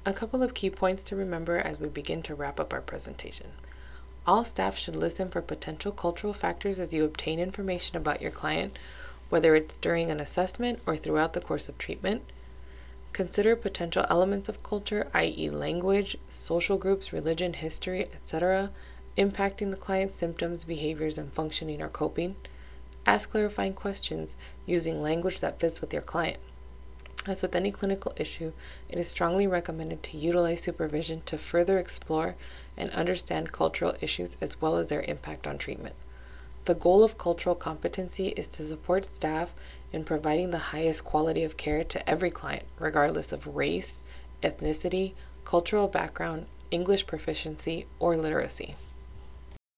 A couple of key points to remember as we begin to wrap up our presentation. All staff should listen for potential cultural factors as you obtain information about your client, whether it's during an assessment or throughout the course of treatment. Consider potential elements of culture, i.e. language, social groups, religion, history, etc., impacting the client's symptoms, behaviors, and functioning or coping. Ask clarifying questions using language that fits with your client. As with any clinical issue, it is strongly recommended to utilize supervision to further explore and understand cultural issues as well as their impact on treatment. The goal of cultural competency is to support staff in providing the highest quality of care to every client, regardless of race, ethnicity, cultural background, English proficiency, or literacy.